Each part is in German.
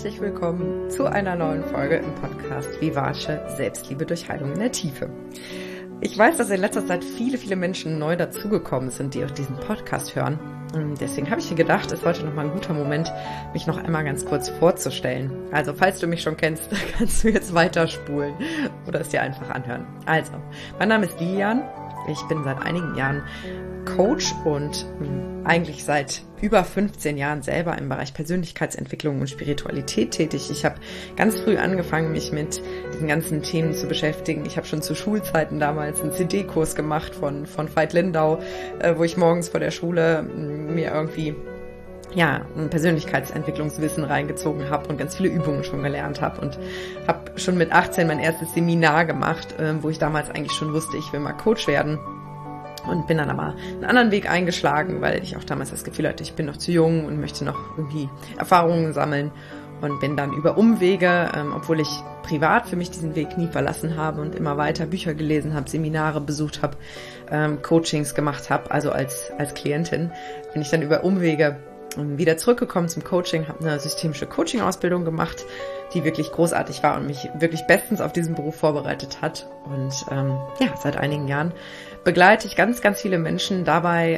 herzlich willkommen zu einer neuen Folge im Podcast Vivace Selbstliebe durch Heilung in der Tiefe. Ich weiß, dass in letzter Zeit viele Menschen neu dazugekommen sind, die auch diesen Podcast hören. Und deswegen habe ich mir gedacht, ist heute nochmal ein guter Moment, mich noch einmal ganz kurz vorzustellen. Also, falls du mich schon kennst, kannst du jetzt weiterspulen oder es dir einfach anhören. Also, mein Name ist Lilian. Ich bin seit einigen Jahren Coach und eigentlich seit über 15 Jahren selber im Bereich Persönlichkeitsentwicklung und Spiritualität tätig. Ich habe ganz früh angefangen, mich mit diesen ganzen Themen zu beschäftigen. Ich habe schon zu Schulzeiten damals einen CD-Kurs gemacht von Veit Lindau, wo ich morgens vor der Schule mir irgendwie ein Persönlichkeitsentwicklungswissen reingezogen habe und ganz viele Übungen schon gelernt habe und habe schon mit 18 mein erstes Seminar gemacht, wo ich damals eigentlich schon wusste, ich will mal Coach werden. Und bin dann aber einen anderen Weg eingeschlagen, weil ich auch damals das Gefühl hatte, ich bin noch zu jung und möchte noch irgendwie Erfahrungen sammeln. Und bin dann über Umwege, obwohl ich privat für mich diesen Weg nie verlassen habe und immer weiter Bücher gelesen habe, Seminare besucht habe, Coachings gemacht habe, also als Klientin, bin ich dann über Umwege wieder zurückgekommen zum Coaching, habe eine systemische Coaching-Ausbildung gemacht, die wirklich großartig war und mich wirklich bestens auf diesen Beruf vorbereitet hat. Und seit einigen Jahren begleite ich ganz viele Menschen dabei,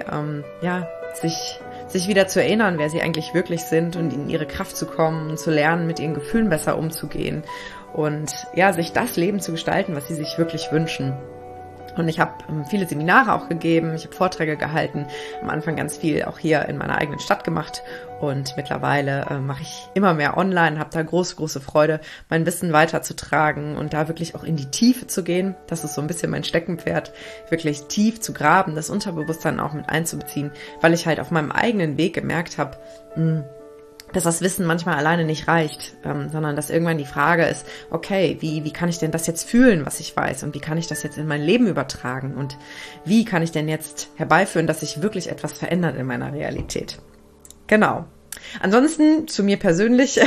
sich wieder zu erinnern, wer sie eigentlich wirklich sind und in ihre Kraft zu kommen und zu lernen, mit ihren Gefühlen besser umzugehen und sich das Leben zu gestalten, was sie sich wirklich wünschen. Und ich habe viele Seminare auch gegeben, ich habe Vorträge gehalten, am Anfang ganz viel auch hier in meiner eigenen Stadt gemacht und mittlerweile mache ich immer mehr online, habe da große Freude, mein Wissen weiterzutragen und da wirklich auch in die Tiefe zu gehen. Das ist so ein bisschen mein Steckenpferd, wirklich tief zu graben, das Unterbewusstsein auch mit einzubeziehen, weil ich halt auf meinem eigenen Weg gemerkt habe, dass das Wissen manchmal alleine nicht reicht, sondern dass irgendwann die Frage ist, okay, wie kann ich denn das jetzt fühlen, was ich weiß, und wie kann ich das jetzt in mein Leben übertragen und wie kann ich denn jetzt herbeiführen, dass sich wirklich etwas verändert in meiner Realität. Genau. Ansonsten zu mir persönlich,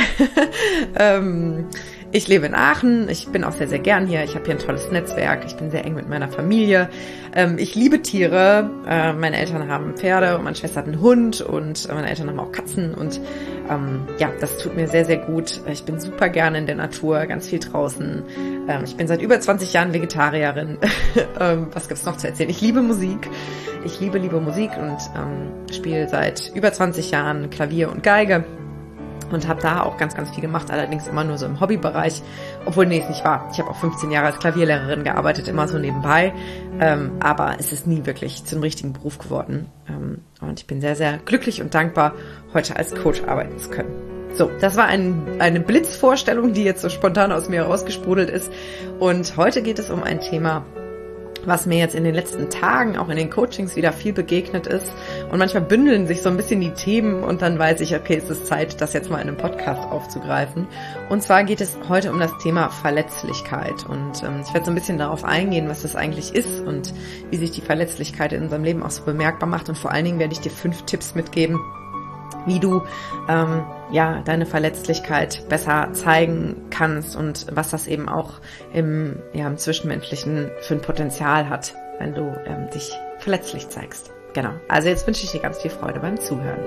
ich lebe in Aachen, ich bin auch sehr gern hier, ich habe hier ein tolles Netzwerk, ich bin sehr eng mit meiner Familie, ich liebe Tiere, meine Eltern haben Pferde und meine Schwester hat einen Hund und meine Eltern haben auch Katzen und das tut mir sehr gut. Ich bin super gerne in der Natur, ganz viel draußen. Ich bin seit über 20 Jahren Vegetarierin. Was gibt's noch zu erzählen? Ich liebe Musik. Ich liebe Musik und spiele seit über 20 Jahren Klavier und Geige. Und habe da auch ganz viel gemacht, allerdings immer nur so im Hobbybereich, obwohl es nicht wahr. Ich habe auch 15 Jahre als Klavierlehrerin gearbeitet, immer so nebenbei, aber es ist nie wirklich zum richtigen Beruf geworden. Und ich bin sehr glücklich und dankbar, heute als Coach arbeiten zu können. So, das war eine Blitzvorstellung, die jetzt so spontan aus mir rausgesprudelt ist. Und heute geht es um ein Thema, was mir jetzt in den letzten Tagen, auch in den Coachings wieder viel begegnet ist. Und manchmal bündeln sich so ein bisschen die Themen und dann weiß ich, okay, es ist Zeit, das jetzt mal in einem Podcast aufzugreifen. Und zwar geht es heute um das Thema Verletzlichkeit. Und ich werde so ein bisschen darauf eingehen, was das eigentlich ist und wie sich die Verletzlichkeit in unserem Leben auch so bemerkbar macht. Und vor allen Dingen werde ich dir 5 Tipps mitgeben, wie du deine Verletzlichkeit besser zeigen kannst und was das eben auch im Zwischenmenschlichen für ein Potenzial hat, wenn du dich verletzlich zeigst. Genau. Also jetzt wünsche ich dir ganz viel Freude beim Zuhören.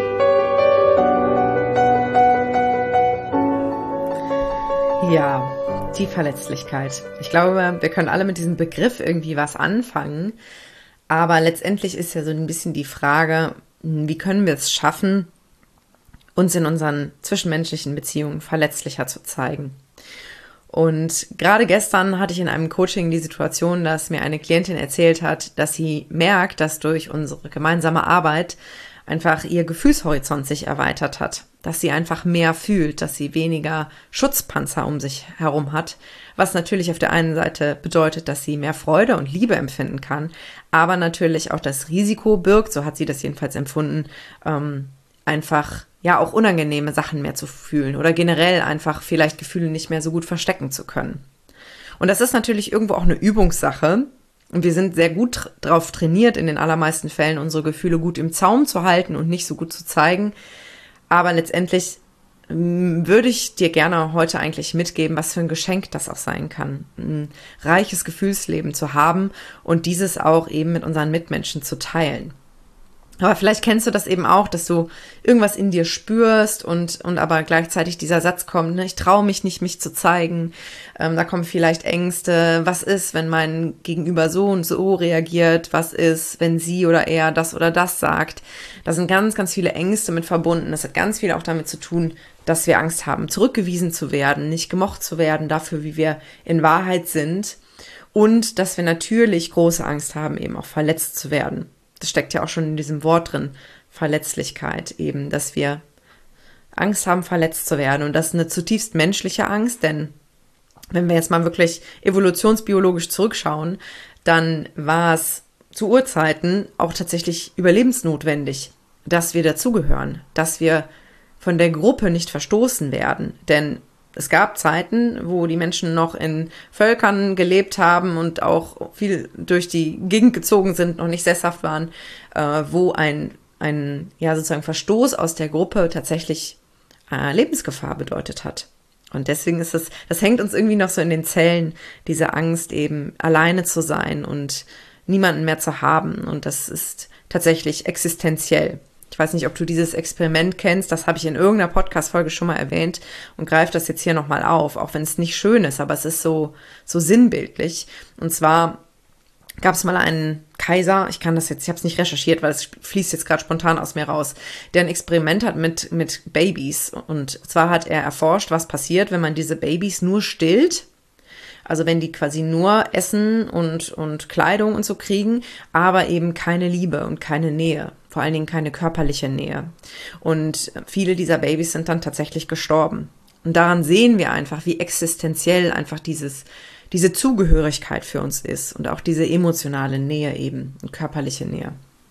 Ja, die Verletzlichkeit. Ich glaube, wir können alle mit diesem Begriff irgendwie was anfangen, aber letztendlich ist ja so ein bisschen die Frage, wie können wir es schaffen, uns in unseren zwischenmenschlichen Beziehungen verletzlicher zu zeigen. Und gerade gestern hatte ich in einem Coaching die Situation, dass mir eine Klientin erzählt hat, dass sie merkt, dass durch unsere gemeinsame Arbeit einfach ihr Gefühlshorizont sich erweitert hat, dass sie einfach mehr fühlt, dass sie weniger Schutzpanzer um sich herum hat, was natürlich auf der einen Seite bedeutet, dass sie mehr Freude und Liebe empfinden kann, aber natürlich auch das Risiko birgt, so hat sie das jedenfalls empfunden, einfach auch unangenehme Sachen mehr zu fühlen oder generell einfach vielleicht Gefühle nicht mehr so gut verstecken zu können. Und das ist natürlich irgendwo auch eine Übungssache. Und wir sind sehr gut drauf trainiert, in den allermeisten Fällen unsere Gefühle gut im Zaum zu halten und nicht so gut zu zeigen. Aber letztendlich würde ich dir gerne heute eigentlich mitgeben, was für ein Geschenk das auch sein kann, ein reiches Gefühlsleben zu haben und dieses auch eben mit unseren Mitmenschen zu teilen. Aber vielleicht kennst du das eben auch, dass du irgendwas in dir spürst und aber gleichzeitig dieser Satz kommt, ne, ich traue mich nicht, mich zu zeigen. Da kommen vielleicht Ängste. Was ist, wenn mein Gegenüber so und so reagiert? Was ist, wenn sie oder er das oder das sagt? Da sind ganz, ganz viele Ängste mit verbunden. Das hat ganz viel auch damit zu tun, dass wir Angst haben, zurückgewiesen zu werden, nicht gemocht zu werden dafür, wie wir in Wahrheit sind. Und dass wir natürlich große Angst haben, eben auch verletzt zu werden. Das steckt ja auch schon in diesem Wort drin, Verletzlichkeit eben, dass wir Angst haben, verletzt zu werden. Und das ist eine zutiefst menschliche Angst, denn wenn wir jetzt mal wirklich evolutionsbiologisch zurückschauen, dann war es zu Urzeiten auch tatsächlich überlebensnotwendig, dass wir dazugehören, dass wir von der Gruppe nicht verstoßen werden. Denn es gab Zeiten, wo die Menschen noch in Völkern gelebt haben und auch viel durch die Gegend gezogen sind, noch nicht sesshaft waren, wo ein sozusagen Verstoß aus der Gruppe tatsächlich Lebensgefahr bedeutet hat. Und deswegen ist das hängt uns irgendwie noch so in den Zellen, diese Angst eben alleine zu sein und niemanden mehr zu haben. Und das ist tatsächlich existenziell. Ich weiß nicht, ob du dieses Experiment kennst, das habe ich in irgendeiner Podcast-Folge schon mal erwähnt und greife das jetzt hier nochmal auf, auch wenn es nicht schön ist, aber es ist so sinnbildlich. Und zwar gab es mal einen Kaiser, ich habe es nicht recherchiert, weil es fließt jetzt gerade spontan aus mir raus, der ein Experiment hat mit Babys. Und zwar hat er erforscht, was passiert, wenn man diese Babys nur stillt. Also wenn die quasi nur Essen und Kleidung und so kriegen, aber eben keine Liebe und keine Nähe, vor allen Dingen keine körperliche Nähe. Und viele dieser Babys sind dann tatsächlich gestorben. Und daran sehen wir einfach, wie existenziell einfach diese Zugehörigkeit für uns ist und auch diese emotionale Nähe eben und körperliche Nähe.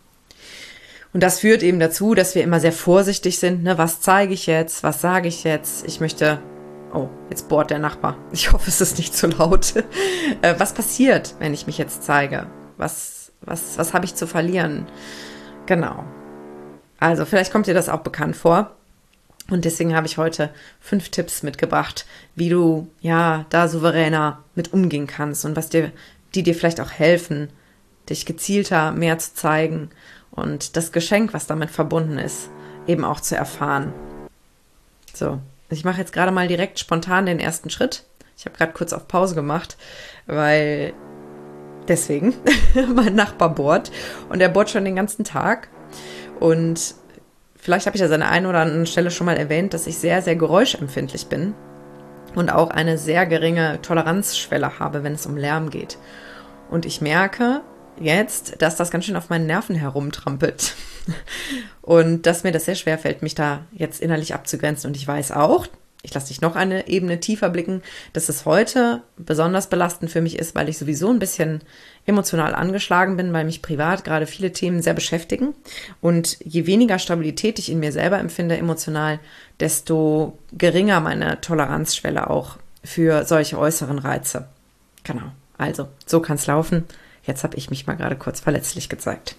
Und das führt eben dazu, dass wir immer sehr vorsichtig sind, ne? Was zeige ich jetzt, was sage ich jetzt, oh, jetzt bohrt der Nachbar. Ich hoffe, es ist nicht zu laut. Was passiert, wenn ich mich jetzt zeige? Was habe ich zu verlieren? Genau. Also vielleicht kommt dir das auch bekannt vor. Und deswegen habe ich heute 5 Tipps mitgebracht, wie du da souveräner mit umgehen kannst und die dir vielleicht auch helfen, dich gezielter mehr zu zeigen und das Geschenk, was damit verbunden ist, eben auch zu erfahren. So. Ich mache jetzt gerade mal direkt spontan den ersten Schritt. Ich habe gerade kurz auf Pause gemacht, weil deswegen mein Nachbar bohrt und er bohrt schon den ganzen Tag. Und vielleicht habe ich das an der einen oder anderen Stelle schon mal erwähnt, dass ich sehr, sehr geräuschempfindlich bin und auch eine sehr geringe Toleranzschwelle habe, wenn es um Lärm geht. Und ich merke jetzt, dass das ganz schön auf meinen Nerven herumtrampelt. Und dass mir das sehr schwer fällt, mich da jetzt innerlich abzugrenzen. Und ich weiß auch, ich lasse dich noch eine Ebene tiefer blicken, dass es heute besonders belastend für mich ist, weil ich sowieso ein bisschen emotional angeschlagen bin, weil mich privat gerade viele Themen sehr beschäftigen. Und je weniger Stabilität ich in mir selber empfinde emotional, desto geringer meine Toleranzschwelle auch für solche äußeren Reize. Genau, also so kann es laufen. Jetzt habe ich mich mal gerade kurz verletzlich gezeigt.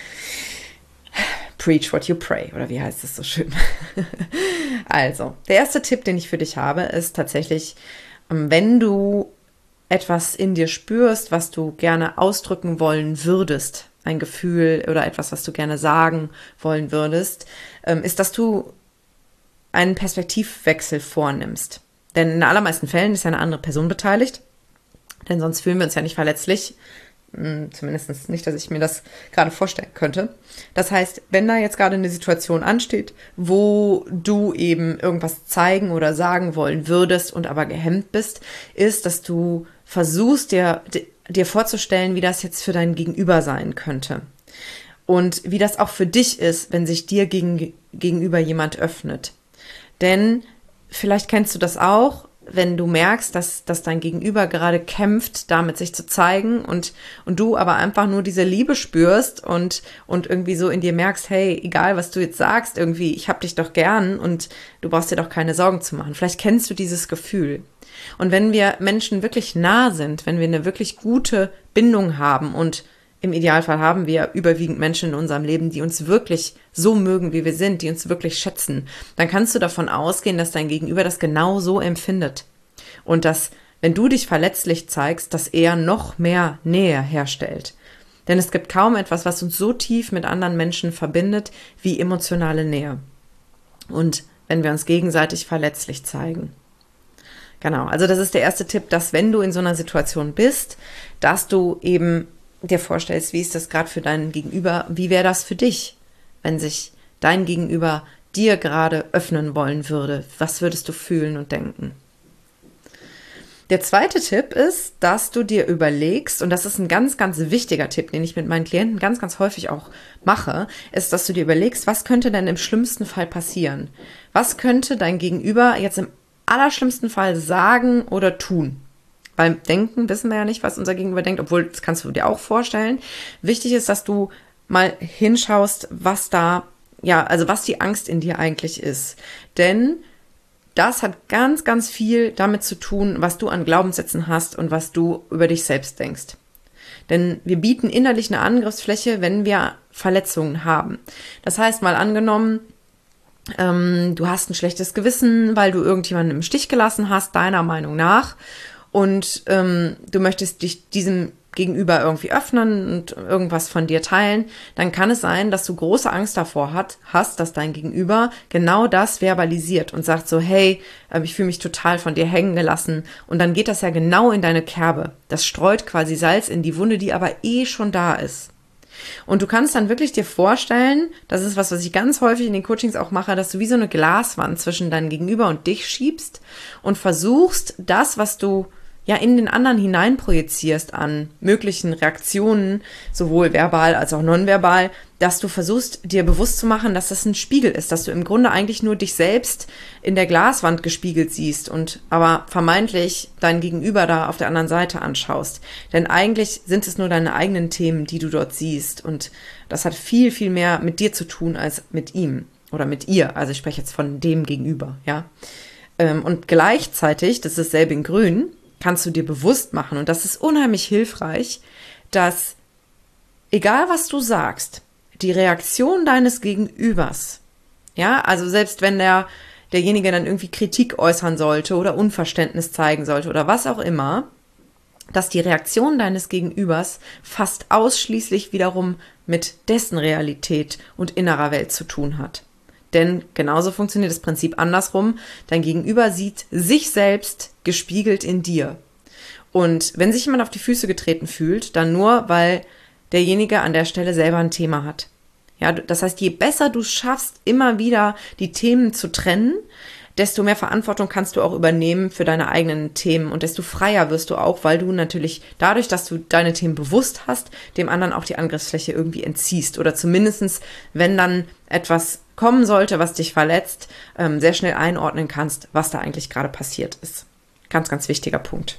Preach what you pray, oder wie heißt es so schön? Also, der erste Tipp, den ich für dich habe, ist tatsächlich, wenn du etwas in dir spürst, was du gerne ausdrücken wollen würdest, ein Gefühl oder etwas, was du gerne sagen wollen würdest, ist, dass du einen Perspektivwechsel vornimmst. Denn in den allermeisten Fällen ist ja eine andere Person beteiligt, denn sonst fühlen wir uns ja nicht verletzlich. Zumindest nicht, dass ich mir das gerade vorstellen könnte. Das heißt, wenn da jetzt gerade eine Situation ansteht, wo du eben irgendwas zeigen oder sagen wollen würdest und aber gehemmt bist, ist, dass du versuchst, dir vorzustellen, wie das jetzt für dein Gegenüber sein könnte. Und wie das auch für dich ist, wenn sich dir gegenüber jemand öffnet. Denn vielleicht kennst du das auch, wenn du merkst, dass dein Gegenüber gerade kämpft, damit sich zu zeigen und du aber einfach nur diese Liebe spürst und irgendwie so in dir merkst, hey, egal was du jetzt sagst, irgendwie, ich hab dich doch gern und du brauchst dir doch keine Sorgen zu machen. Vielleicht kennst du dieses Gefühl. Und wenn wir Menschen wirklich nah sind, wenn wir eine wirklich gute Bindung haben und im Idealfall haben wir überwiegend Menschen in unserem Leben, die uns wirklich so mögen, wie wir sind, die uns wirklich schätzen, dann kannst du davon ausgehen, dass dein Gegenüber das genau so empfindet. Und dass, wenn du dich verletzlich zeigst, dass er noch mehr Nähe herstellt. Denn es gibt kaum etwas, was uns so tief mit anderen Menschen verbindet, wie emotionale Nähe. Und wenn wir uns gegenseitig verletzlich zeigen. Genau, also das ist der erste Tipp, dass wenn du in so einer Situation bist, dass du eben dir vorstellst, wie ist das gerade für deinen Gegenüber, wie wäre das für dich, wenn sich dein Gegenüber dir gerade öffnen wollen würde, was würdest du fühlen und denken? Der zweite Tipp ist, dass du dir überlegst, und das ist ein ganz, ganz wichtiger Tipp, den ich mit meinen Klienten ganz, ganz häufig auch mache, ist, dass du dir überlegst, was könnte denn im schlimmsten Fall passieren? Was könnte dein Gegenüber jetzt im allerschlimmsten Fall sagen oder tun? Beim Denken wissen wir ja nicht, was unser Gegenüber denkt, obwohl, das kannst du dir auch vorstellen. Wichtig ist, dass du mal hinschaust, was die Angst in dir eigentlich ist. Denn das hat ganz, ganz viel damit zu tun, was du an Glaubenssätzen hast und was du über dich selbst denkst. Denn wir bieten innerlich eine Angriffsfläche, wenn wir Verletzungen haben. Das heißt, mal angenommen, du hast ein schlechtes Gewissen, weil du irgendjemanden im Stich gelassen hast, deiner Meinung nach, und du möchtest dich diesem Gegenüber irgendwie öffnen und irgendwas von dir teilen, dann kann es sein, dass du große Angst davor hast, dass dein Gegenüber genau das verbalisiert und sagt so, hey, ich fühle mich total von dir hängen gelassen, und dann geht das ja genau in deine Kerbe. Das streut quasi Salz in die Wunde, die aber schon da ist. Und du kannst dann wirklich dir vorstellen, das ist was ich ganz häufig in den Coachings auch mache, dass du wie so eine Glaswand zwischen deinem Gegenüber und dich schiebst und versuchst, das, was du in den anderen hineinprojizierst an möglichen Reaktionen, sowohl verbal als auch nonverbal, dass du versuchst, dir bewusst zu machen, dass das ein Spiegel ist, dass du im Grunde eigentlich nur dich selbst in der Glaswand gespiegelt siehst und aber vermeintlich dein Gegenüber da auf der anderen Seite anschaust. Denn eigentlich sind es nur deine eigenen Themen, die du dort siehst, und das hat viel, viel mehr mit dir zu tun als mit ihm oder mit ihr. Also ich spreche jetzt von dem Gegenüber, ja. Und gleichzeitig, das ist dasselbe in Grün, kannst du dir bewusst machen, und das ist unheimlich hilfreich, dass egal was du sagst, die Reaktion deines Gegenübers, also selbst wenn derjenige dann irgendwie Kritik äußern sollte oder Unverständnis zeigen sollte oder was auch immer, dass die Reaktion deines Gegenübers fast ausschließlich wiederum mit dessen Realität und innerer Welt zu tun hat. Denn genauso funktioniert das Prinzip andersrum. Dein Gegenüber sieht sich selbst gespiegelt in dir. Und wenn sich jemand auf die Füße getreten fühlt, dann nur, weil derjenige an der Stelle selber ein Thema hat. Ja, das heißt, je besser du schaffst, immer wieder die Themen zu trennen, desto mehr Verantwortung kannst du auch übernehmen für deine eigenen Themen, und desto freier wirst du auch, weil du natürlich dadurch, dass du deine Themen bewusst hast, dem anderen auch die Angriffsfläche irgendwie entziehst, oder zumindestens, wenn dann etwas kommen sollte, was dich verletzt, sehr schnell einordnen kannst, was da eigentlich gerade passiert ist. Ganz, ganz wichtiger Punkt.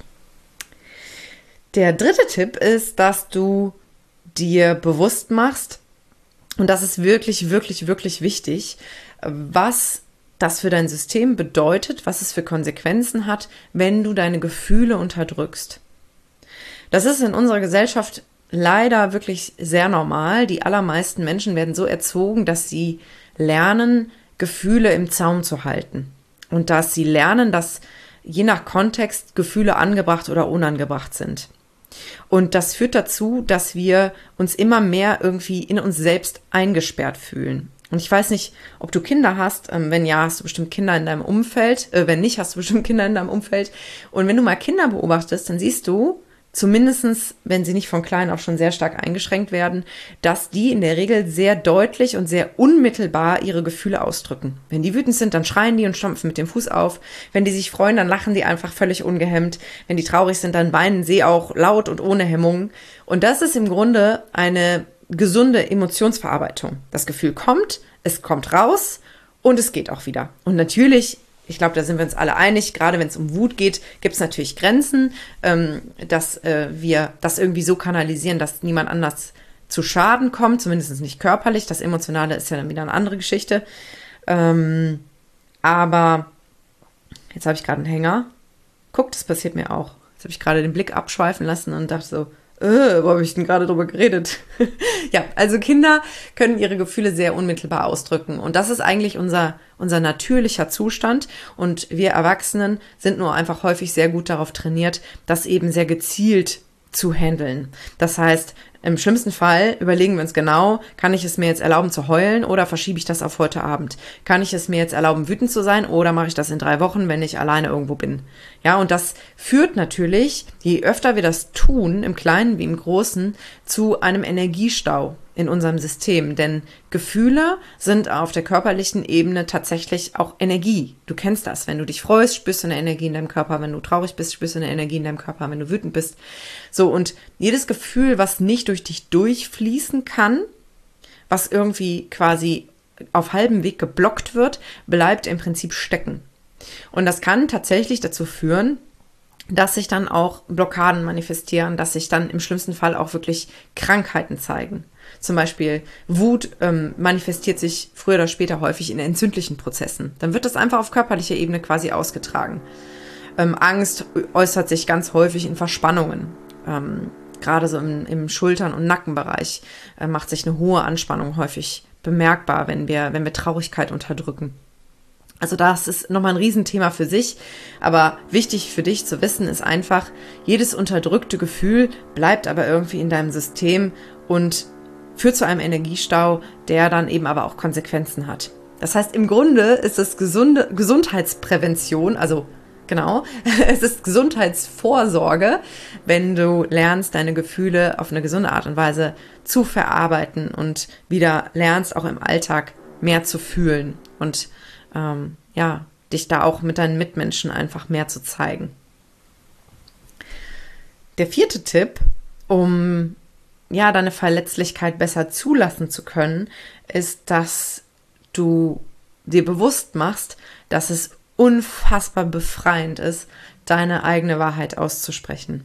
Der dritte Tipp ist, dass du dir bewusst machst, und das ist wirklich, wirklich, wirklich wichtig, was das für dein System bedeutet, was es für Konsequenzen hat, wenn du deine Gefühle unterdrückst. Das ist in unserer Gesellschaft leider wirklich sehr normal. Die allermeisten Menschen werden so erzogen, dass sie lernen, Gefühle im Zaum zu halten. Und dass sie lernen, dass je nach Kontext Gefühle angebracht oder unangebracht sind. Und das führt dazu, dass wir uns immer mehr irgendwie in uns selbst eingesperrt fühlen. Und ich weiß nicht, ob du Kinder hast. Wenn ja, hast du bestimmt Kinder in deinem Umfeld. Wenn nicht, hast du bestimmt Kinder in deinem Umfeld. Und wenn du mal Kinder beobachtest, dann siehst du, zumindestens, wenn sie nicht von klein auf schon sehr stark eingeschränkt werden, dass die in der Regel sehr deutlich und sehr unmittelbar ihre Gefühle ausdrücken. Wenn die wütend sind, dann schreien die und stampfen mit dem Fuß auf. Wenn die sich freuen, dann lachen die einfach völlig ungehemmt. Wenn die traurig sind, dann weinen sie auch laut und ohne Hemmungen. Und das ist im Grunde eine gesunde Emotionsverarbeitung. Das Gefühl kommt, es kommt raus und es geht auch wieder. Und natürlich, ich glaube, da sind wir uns alle einig, gerade wenn es um Wut geht, gibt es natürlich Grenzen, dass wir das irgendwie so kanalisieren, dass niemand anders zu Schaden kommt, zumindest nicht körperlich. Das Emotionale ist ja dann wieder eine andere Geschichte. Aber jetzt habe ich gerade einen Hänger. Guck, das passiert mir auch. Jetzt habe ich gerade den Blick abschweifen lassen und dachte so, wo habe ich denn gerade drüber geredet? Ja, also Kinder können ihre Gefühle sehr unmittelbar ausdrücken. Und das ist eigentlich unser natürlicher Zustand. Und wir Erwachsenen sind nur einfach häufig sehr gut darauf trainiert, das eben sehr gezielt zu handeln. Das heißt, im schlimmsten Fall überlegen wir uns genau, kann ich es mir jetzt erlauben zu heulen oder verschiebe ich das auf heute Abend? Kann ich es mir jetzt erlauben, wütend zu sein oder mache ich das in 3 Wochen, wenn ich alleine irgendwo bin? Ja, und das führt natürlich, je öfter wir das tun, im Kleinen wie im Großen, zu einem Energiestau in unserem System. Denn Gefühle sind auf der körperlichen Ebene tatsächlich auch Energie. Du kennst das. Wenn du dich freust, spürst du eine Energie in deinem Körper. Wenn du traurig bist, spürst du eine Energie in deinem Körper. Wenn du wütend bist. So, und jedes Gefühl, was nicht durch dich durchfließen kann, was irgendwie quasi auf halbem Weg geblockt wird, bleibt im Prinzip stecken. Und das kann tatsächlich dazu führen, dass sich dann auch Blockaden manifestieren, dass sich dann im schlimmsten Fall auch wirklich Krankheiten zeigen. Zum Beispiel Wut manifestiert sich früher oder später häufig in entzündlichen Prozessen. Dann wird das einfach auf körperlicher Ebene quasi ausgetragen. Angst äußert sich ganz häufig in Verspannungen. Gerade so im Schultern- und Nackenbereich macht sich eine hohe Anspannung häufig bemerkbar, wenn wir Traurigkeit unterdrücken. Also das ist nochmal ein Riesenthema für sich, aber wichtig für dich zu wissen ist einfach, jedes unterdrückte Gefühl bleibt aber irgendwie in deinem System und führt zu einem Energiestau, der dann eben aber auch Konsequenzen hat. Das heißt, im Grunde ist es Gesundheitsprävention, also genau, es ist Gesundheitsvorsorge, wenn du lernst, deine Gefühle auf eine gesunde Art und Weise zu verarbeiten und wieder lernst, auch im Alltag mehr zu fühlen und dich da auch mit deinen Mitmenschen einfach mehr zu zeigen. Der 4. Tipp, um deine Verletzlichkeit besser zulassen zu können, ist, dass du dir bewusst machst, dass es unfassbar befreiend ist, deine eigene Wahrheit auszusprechen.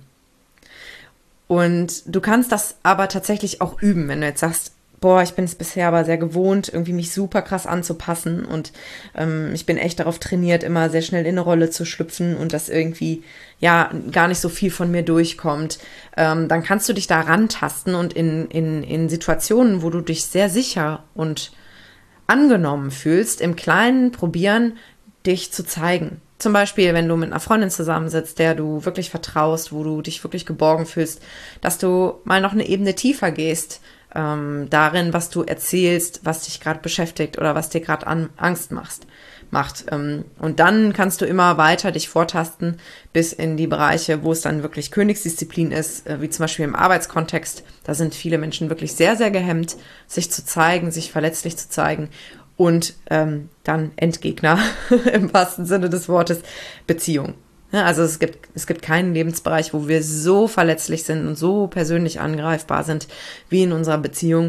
Und du kannst das aber tatsächlich auch üben, wenn du jetzt sagst, boah, ich bin es bisher aber sehr gewohnt, irgendwie mich super krass anzupassen und ich bin echt darauf trainiert, immer sehr schnell in eine Rolle zu schlüpfen und dass irgendwie gar nicht so viel von mir durchkommt. Dann kannst du dich da rantasten und in Situationen, wo du dich sehr sicher und angenommen fühlst, im Kleinen probieren, dich zu zeigen. Zum Beispiel, wenn du mit einer Freundin zusammensitzt, der du wirklich vertraust, wo du dich wirklich geborgen fühlst, dass du mal noch eine Ebene tiefer gehst, darin, was du erzählst, was dich gerade beschäftigt oder was dir gerade Angst macht. Und dann kannst du immer weiter dich vortasten bis in die Bereiche, wo es dann wirklich Königsdisziplin ist, wie zum Beispiel im Arbeitskontext. Da sind viele Menschen wirklich sehr, sehr gehemmt, sich zu zeigen, sich verletzlich zu zeigen. Und dann Endgegner im wahrsten Sinne des Wortes, Beziehung. Ja, also es gibt keinen Lebensbereich, wo wir so verletzlich sind und so persönlich angreifbar sind wie in unserer Beziehung.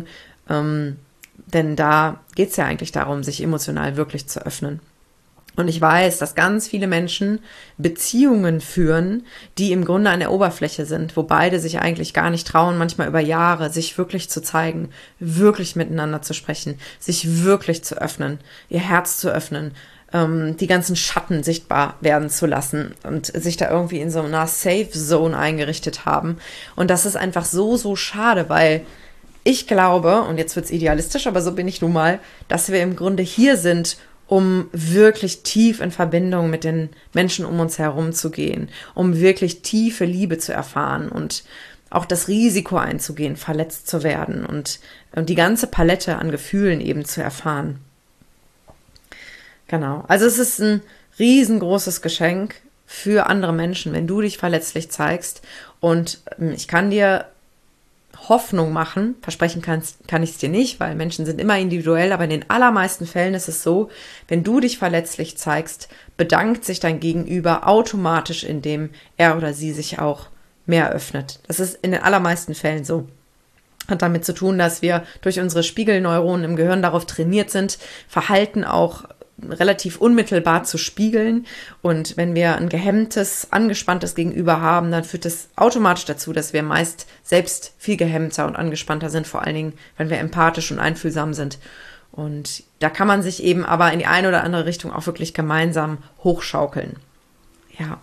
Denn da geht es ja eigentlich darum, sich emotional wirklich zu öffnen. Und ich weiß, dass ganz viele Menschen Beziehungen führen, die im Grunde an der Oberfläche sind, wo beide sich eigentlich gar nicht trauen, manchmal über Jahre, sich wirklich zu zeigen, wirklich miteinander zu sprechen, sich wirklich zu öffnen, ihr Herz zu öffnen, die ganzen Schatten sichtbar werden zu lassen und sich da irgendwie in so einer Safe Zone eingerichtet haben. Und das ist einfach so, so schade, weil ich glaube, und jetzt wird's idealistisch, aber so bin ich nun mal, dass wir im Grunde hier sind, um wirklich tief in Verbindung mit den Menschen um uns herum zu gehen, um wirklich tiefe Liebe zu erfahren und auch das Risiko einzugehen, verletzt zu werden und die ganze Palette an Gefühlen eben zu erfahren. Genau, also es ist ein riesengroßes Geschenk für andere Menschen, wenn du dich verletzlich zeigst, und ich kann dir Hoffnung machen, versprechen kann ich es dir nicht, weil Menschen sind immer individuell, aber in den allermeisten Fällen ist es so, wenn du dich verletzlich zeigst, bedankt sich dein Gegenüber automatisch, indem er oder sie sich auch mehr öffnet. Das ist in den allermeisten Fällen so. Hat damit zu tun, dass wir durch unsere Spiegelneuronen im Gehirn darauf trainiert sind, Verhalten auch relativ unmittelbar zu spiegeln, und wenn wir ein gehemmtes, angespanntes Gegenüber haben, dann führt das automatisch dazu, dass wir meist selbst viel gehemmter und angespannter sind, vor allen Dingen, wenn wir empathisch und einfühlsam sind. Und da kann man sich eben aber in die eine oder andere Richtung auch wirklich gemeinsam hochschaukeln. Ja.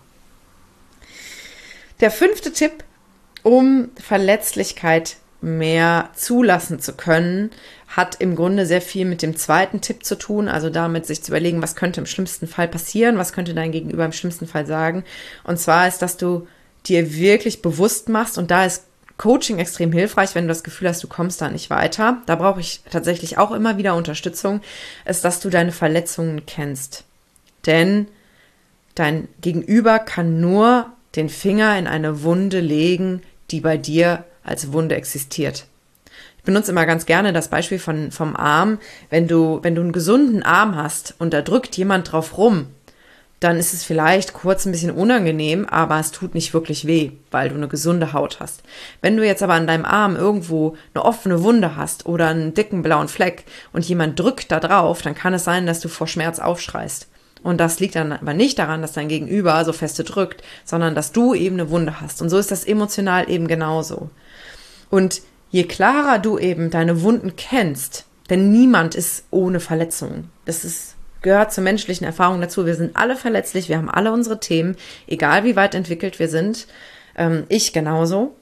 Der 5. Tipp, um Verletzlichkeit mehr zulassen zu können, hat im Grunde sehr viel mit dem 2. Tipp zu tun, also damit sich zu überlegen, was könnte im schlimmsten Fall passieren, was könnte dein Gegenüber im schlimmsten Fall sagen. Und zwar ist, dass du dir wirklich bewusst machst, und da ist Coaching extrem hilfreich, wenn du das Gefühl hast, du kommst da nicht weiter. Da brauche ich tatsächlich auch immer wieder Unterstützung, ist, dass du deine Verletzungen kennst. Denn dein Gegenüber kann nur den Finger in eine Wunde legen, die bei dir als Wunde existiert. Ich benutze immer ganz gerne das Beispiel vom Arm. Wenn du einen gesunden Arm hast und da drückt jemand drauf rum, dann ist es vielleicht kurz ein bisschen unangenehm, aber es tut nicht wirklich weh, weil du eine gesunde Haut hast. Wenn du jetzt aber an deinem Arm irgendwo eine offene Wunde hast oder einen dicken blauen Fleck und jemand drückt da drauf, dann kann es sein, dass du vor Schmerz aufschreist. Und das liegt dann aber nicht daran, dass dein Gegenüber so feste drückt, sondern dass du eben eine Wunde hast. Und so ist das emotional eben genauso. Und je klarer du eben deine Wunden kennst, denn niemand ist ohne Verletzungen. Gehört zur menschlichen Erfahrung dazu. Wir sind alle verletzlich, wir haben alle unsere Themen, egal wie weit entwickelt wir sind. Ich genauso.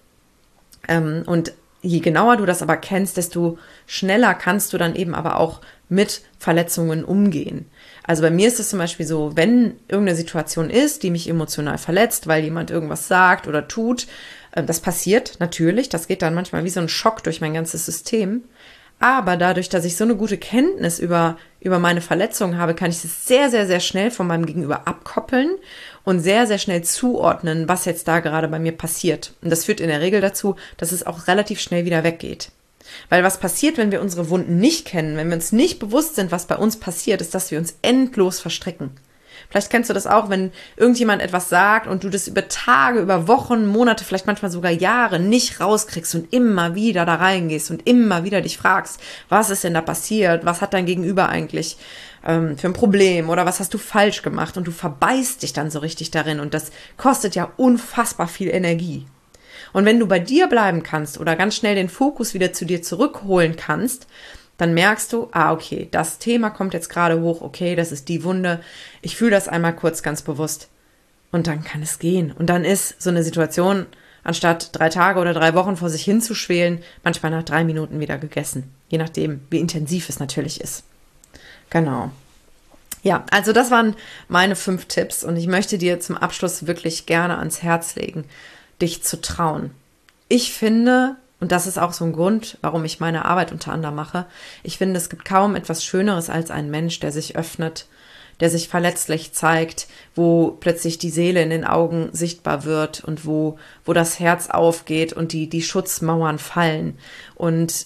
Und je genauer du das aber kennst, desto schneller kannst du dann eben aber auch mit Verletzungen umgehen. Also bei mir ist es zum Beispiel so, wenn irgendeine Situation ist, die mich emotional verletzt, weil jemand irgendwas sagt oder tut, das passiert natürlich, das geht dann manchmal wie so ein Schock durch mein ganzes System. Aber dadurch, dass ich so eine gute Kenntnis über meine Verletzungen habe, kann ich es sehr, sehr, sehr schnell von meinem Gegenüber abkoppeln und sehr, sehr schnell zuordnen, was jetzt da gerade bei mir passiert. Und das führt in der Regel dazu, dass es auch relativ schnell wieder weggeht. Weil was passiert, wenn wir unsere Wunden nicht kennen, wenn wir uns nicht bewusst sind, was bei uns passiert, ist, dass wir uns endlos verstricken. Vielleicht kennst du das auch, wenn irgendjemand etwas sagt und du das über Tage, über Wochen, Monate, vielleicht manchmal sogar Jahre nicht rauskriegst und immer wieder da reingehst und immer wieder dich fragst, was ist denn da passiert? Was hat dein Gegenüber eigentlich für ein Problem oder was hast du falsch gemacht? Und du verbeißt dich dann so richtig darin und das kostet ja unfassbar viel Energie. Und wenn du bei dir bleiben kannst oder ganz schnell den Fokus wieder zu dir zurückholen kannst, dann merkst du, okay, das Thema kommt jetzt gerade hoch, okay, das ist die Wunde, ich fühle das einmal kurz ganz bewusst und dann kann es gehen. Und dann ist so eine Situation, anstatt 3 Tage oder 3 Wochen vor sich hinzuschwelen, manchmal nach 3 Minuten wieder gegessen, je nachdem, wie intensiv es natürlich ist. Genau. Ja, also das waren meine 5 Tipps und ich möchte dir zum Abschluss wirklich gerne ans Herz legen, dich zu trauen. Ich finde, und das ist auch so ein Grund, warum ich meine Arbeit unter anderem mache. Ich finde, es gibt kaum etwas Schöneres als ein Mensch, der sich öffnet, der sich verletzlich zeigt, wo plötzlich die Seele in den Augen sichtbar wird und wo das Herz aufgeht und die Schutzmauern fallen. Und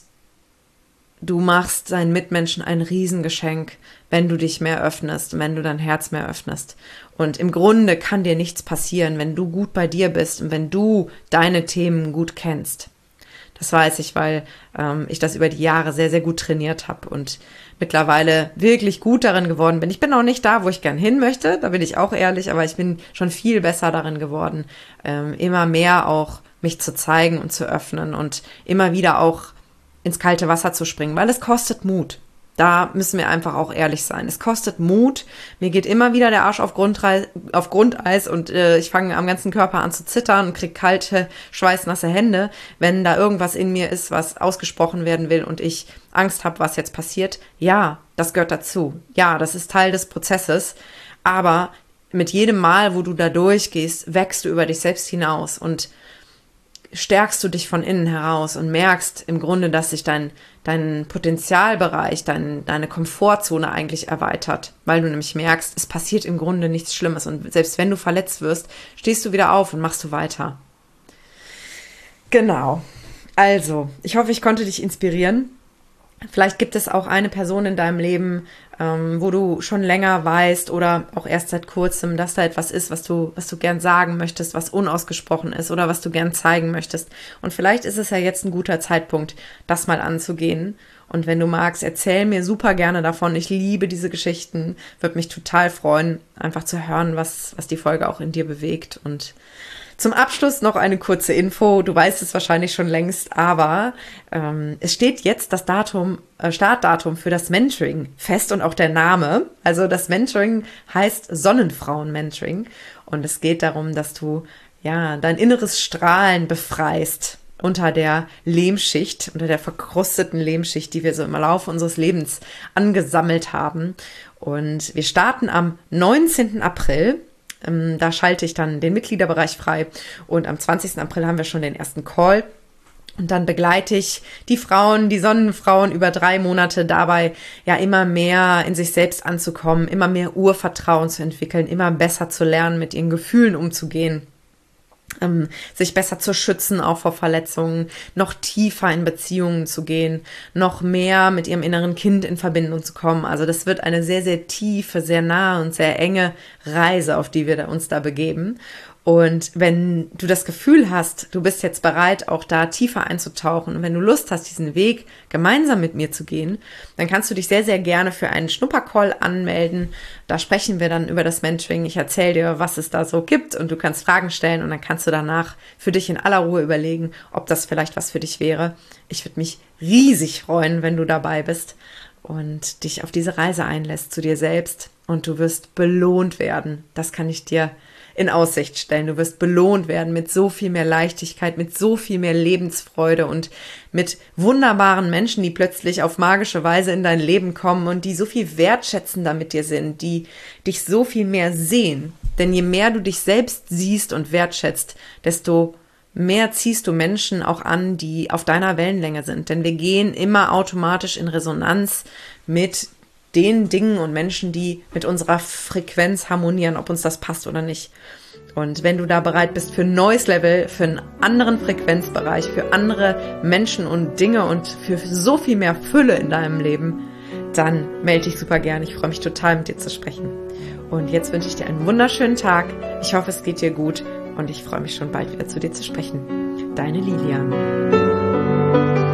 du machst deinen Mitmenschen ein Riesengeschenk, wenn du dich mehr öffnest, wenn du dein Herz mehr öffnest. Und im Grunde kann dir nichts passieren, wenn du gut bei dir bist und wenn du deine Themen gut kennst. Das weiß ich, weil ich das über die Jahre sehr, sehr gut trainiert habe und mittlerweile wirklich gut darin geworden bin. Ich bin auch nicht da, wo ich gern hin möchte, da bin ich auch ehrlich, aber ich bin schon viel besser darin geworden, immer mehr auch mich zu zeigen und zu öffnen und immer wieder auch ins kalte Wasser zu springen, weil es kostet Mut. Da müssen wir einfach auch ehrlich sein. Es kostet Mut. Mir geht immer wieder der Arsch auf Grundeis und ich fange am ganzen Körper an zu zittern und kriege kalte, schweißnasse Hände, wenn da irgendwas in mir ist, was ausgesprochen werden will und ich Angst habe, was jetzt passiert. Ja, das gehört dazu. Ja, das ist Teil des Prozesses. Aber mit jedem Mal, wo du da durchgehst, wächst du über dich selbst hinaus und stärkst du dich von innen heraus und merkst im Grunde, dass sich dein Potenzialbereich, deine Komfortzone eigentlich erweitert, weil du nämlich merkst, es passiert im Grunde nichts Schlimmes und selbst wenn du verletzt wirst, stehst du wieder auf und machst du weiter. Genau. Also, ich hoffe, ich konnte dich inspirieren. Vielleicht gibt es auch eine Person in deinem Leben, wo du schon länger weißt oder auch erst seit kurzem, dass da etwas ist, was du gern sagen möchtest, was unausgesprochen ist oder was du gern zeigen möchtest. Und vielleicht ist es ja jetzt ein guter Zeitpunkt, das mal anzugehen. Und wenn du magst, erzähl mir super gerne davon. Ich liebe diese Geschichten. Würde mich total freuen, einfach zu hören, was die Folge auch in dir bewegt. Und zum Abschluss noch eine kurze Info. Du weißt es wahrscheinlich schon längst, aber es steht jetzt das Startdatum für das Mentoring fest und auch der Name. Also das Mentoring heißt Sonnenfrauen-Mentoring und es geht darum, dass du dein inneres Strahlen befreist unter der Lehmschicht, unter der verkrusteten Lehmschicht, die wir so im Laufe unseres Lebens angesammelt haben. Und wir starten am 19. April. Da schalte ich dann den Mitgliederbereich frei und am 20. April haben wir schon den ersten Call. Und dann begleite ich die Frauen, die Sonnenfrauen über 3 Monate dabei, ja immer mehr in sich selbst anzukommen, immer mehr Urvertrauen zu entwickeln, immer besser zu lernen, mit ihren Gefühlen umzugehen, sich besser zu schützen, auch vor Verletzungen, noch tiefer in Beziehungen zu gehen, noch mehr mit ihrem inneren Kind in Verbindung zu kommen. Also das wird eine sehr, sehr tiefe, sehr nahe und sehr enge Reise, auf die wir uns da begeben. Und wenn du das Gefühl hast, du bist jetzt bereit, auch da tiefer einzutauchen und wenn du Lust hast, diesen Weg gemeinsam mit mir zu gehen, dann kannst du dich sehr, sehr gerne für einen Schnuppercall anmelden. Da sprechen wir dann über das Mentoring. Ich erzähle dir, was es da so gibt und du kannst Fragen stellen und dann kannst du danach für dich in aller Ruhe überlegen, ob das vielleicht was für dich wäre. Ich würde mich riesig freuen, wenn du dabei bist und dich auf diese Reise einlässt zu dir selbst und du wirst belohnt werden. Das kann ich dir in Aussicht stellen. Du wirst belohnt werden mit so viel mehr Leichtigkeit, mit so viel mehr Lebensfreude und mit wunderbaren Menschen, die plötzlich auf magische Weise in dein Leben kommen und die so viel wertschätzender mit dir sind, die dich so viel mehr sehen. Denn je mehr du dich selbst siehst und wertschätzt, desto mehr ziehst du Menschen auch an, die auf deiner Wellenlänge sind. Denn wir gehen immer automatisch in Resonanz mit den Dingen und Menschen, die mit unserer Frequenz harmonieren, ob uns das passt oder nicht. Und wenn du da bereit bist für ein neues Level, für einen anderen Frequenzbereich, für andere Menschen und Dinge und für so viel mehr Fülle in deinem Leben, dann melde dich super gerne. Ich freue mich total, mit dir zu sprechen. Und jetzt wünsche ich dir einen wunderschönen Tag. Ich hoffe, es geht dir gut und ich freue mich schon bald wieder zu dir zu sprechen. Deine Lilian.